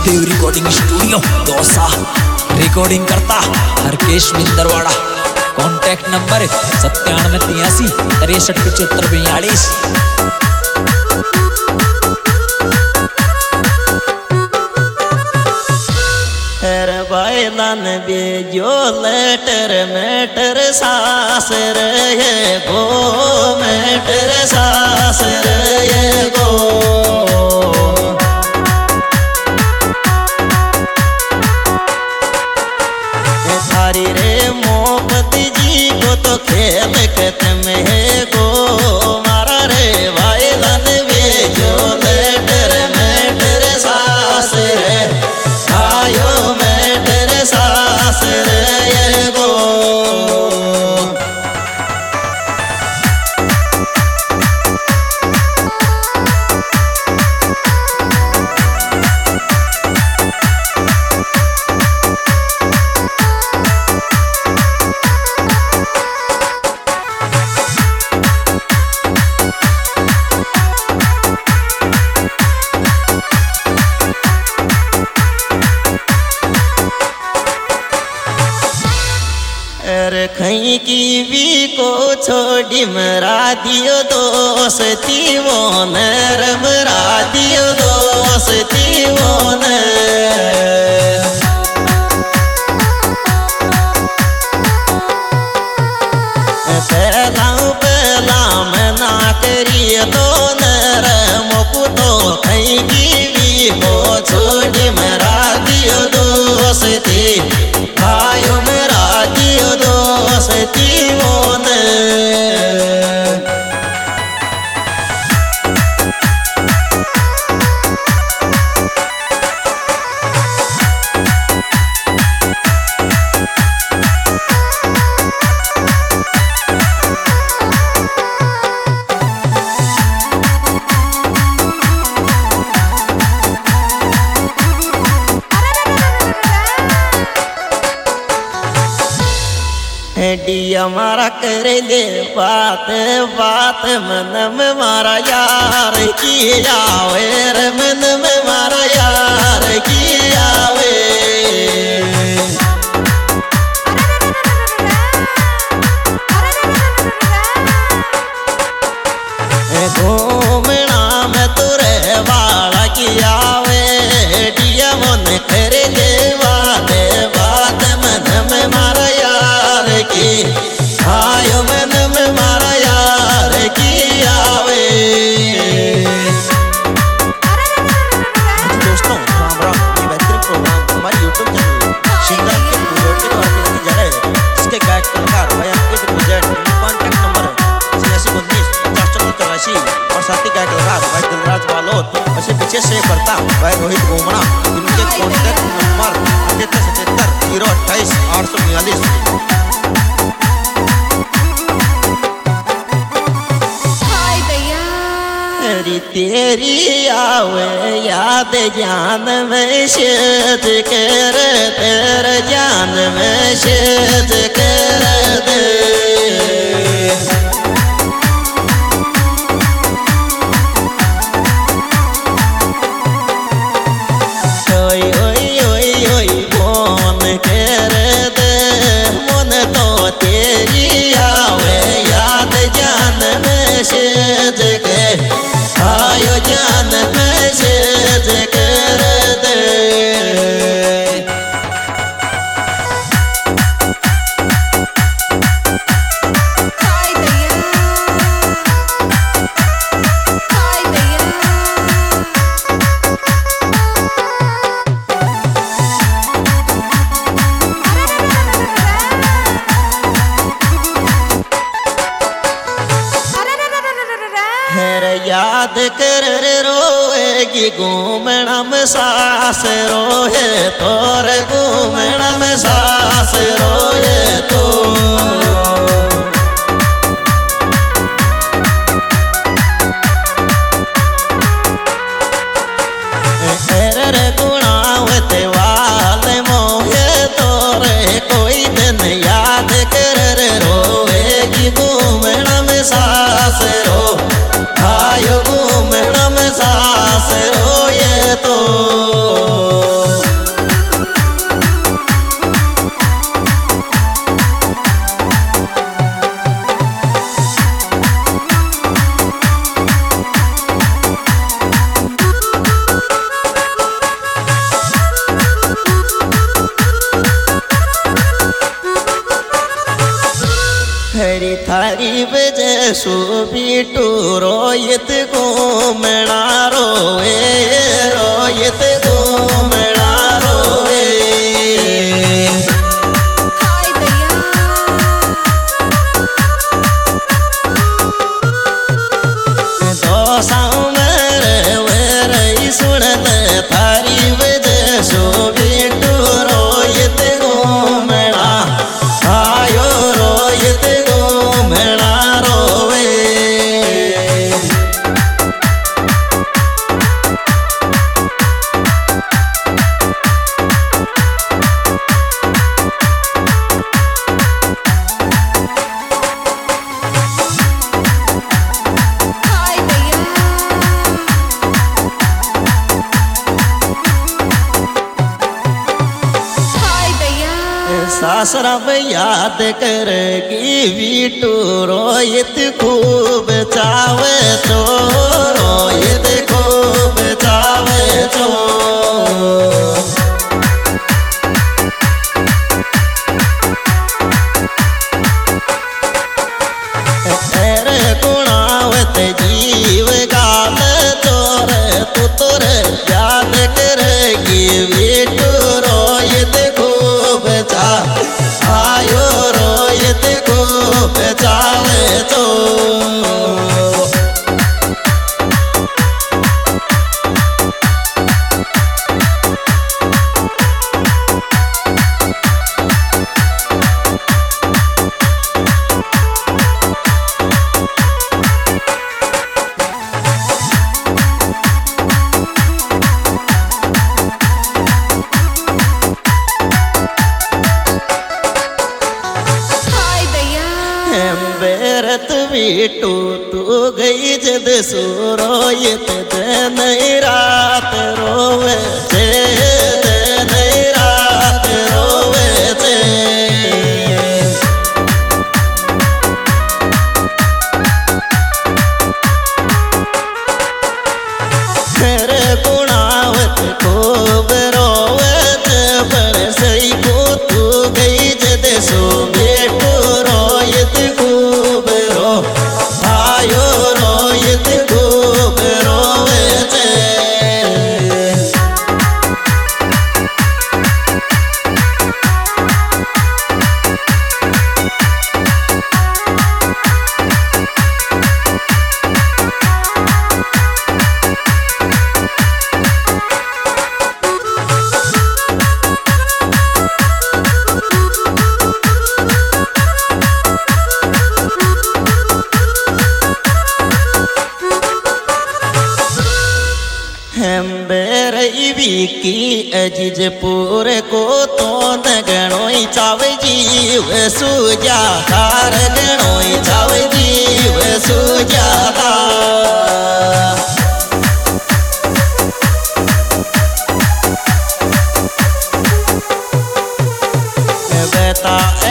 देव recording studio Dausa. Recording करता Harkesh मिंदरवाड़ा। Contact number 9783 63 75 42। बैलन बेजो लेटर मेटर सास रहे गो, मेटर सास रहे गो। थारी रे मोहब्बत जी को तो खेल खत्म है गो, मारा रे बैलन बेजो लेटर मेटर सास रे आयो सास रे गो। खई की भी को छोड़ी मरा दियो दोस्ती वो नर मरा दियो दोस्ती वो पहला मना करिए तो नर मोकू तो खई की भी को छोड़ी मरा दियो दोस्ती भाइयों मरा दियो दोस्ती वो डिया मारा कर ले बात बात मन में मारा यार की जावे रे, मन में मारा यार की जावे। घूमना में तुरे वाला की आवे, डिया मन कर ले बात बात मन में मारा यार की आयो, मन में मारा यार की आवे। दोस्तों राम राम, ये बेहतरीन प्रोग्राम हमारे YouTube चैनल शिंगर के प्रोजेक्ट के द्वारा किया जा रहा है। इसके गायक कलाकार भाई आपके प्रोजेक्ट कॉन्टैक्ट नंबर 8619 50 84 और साथी गायक कलाकार भाई दिलराज बालोद ऐसे पीछे से करता भाई रोहित घूमना। इनके कॉन्टैक्ट नंबर 77 028 842। तेरी आवे याद जान में शेद कर, तेरे जान में शेद कर दे। ओई ओई ओई ओई कौन कर दे मन तो तेरी आवे याद जान में शेद के आयो जान मैसेज कर दे। याद कर रोएगी घूमना में सास रोए तोर, घूमना में सास रोए तो। तेरे गुणावते वाले मोहे तोरे कोई दिन याद कर रोएगी घूमना में सास रो, आयो घूमना में सास रोए तो। थारी वजह सो बीटू रोयत घूमना रोए रोयत घूमना रोए सुनत थारी वजह सो बीटू रोयत घूमना आयो रोयत घूमना रोवे सासरा याद करगी बीटू रोयत खूब चावे तो रोयत खूब चावे तो तेरे गुणावत जीव गाल तोर तू तोर याद करगी बीटू रोयत खूब चा आयो रोयत खूब चावे तो बेरत बीटू तू गई जद सो रोयत दिन रात रोवे थे दिन रात रोवे थे तेरे गुणावत खूब रोवत बड़ सही को तू गई जद सो बेटू रोयत खूब रो आयो रोयत खूब रोवे थे की अजीज पूरे को तो गणोई चावे जीव सुजातार गणोई चावे जीव सुजाता बेता